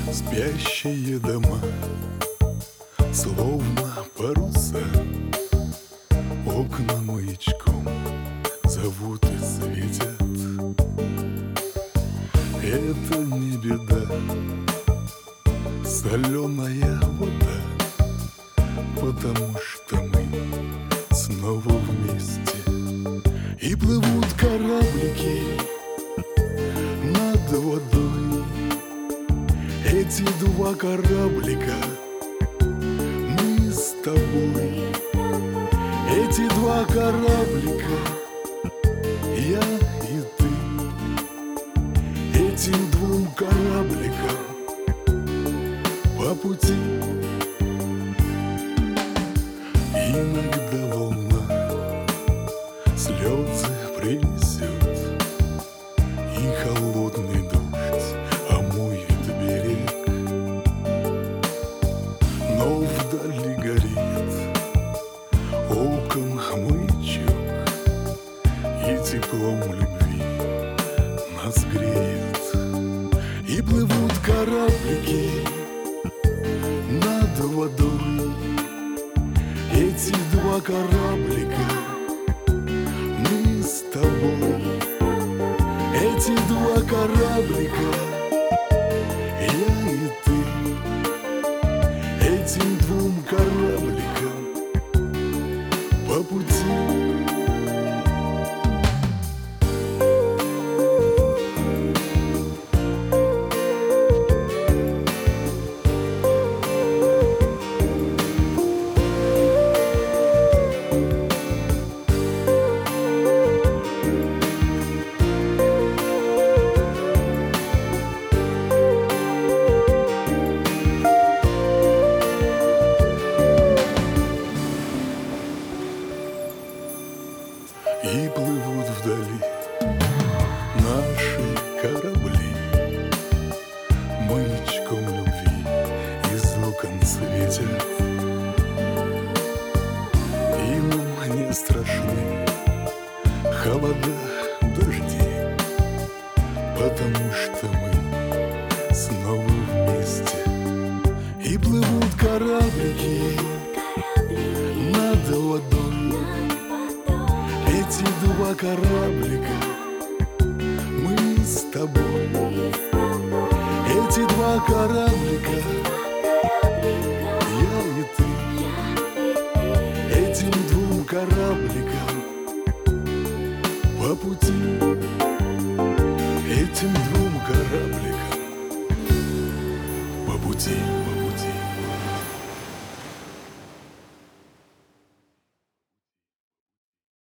Спящие дома, словно паруса, окна маячком зовут и светят. Это не беда, соленая вода, потому что мы снова вместе. И плывут кораблики над водой. Эти два кораблика мы с тобой. Эти два кораблика я и ты. Этим двум корабликам по пути. Иногда волна слезы принесет, и холодный дождь омоет берег. Но вдали горит окон маячок, и теплом любви нас греет. И плывут кораблики над водой. Эти два кораблика мы с тобой. Эти два кораблика я и ты. Этим двум корабликам по пути. И плывут вдали наши корабли, маячком любви из окон светят. И нам не страшны холода, дожди, потому что мы снова вместе. И плывут кораблики над водой. Эти два кораблика мы с тобой. Эти два кораблика я и ты. Этим двум корабликам по пути. Этим двум корабликам по пути.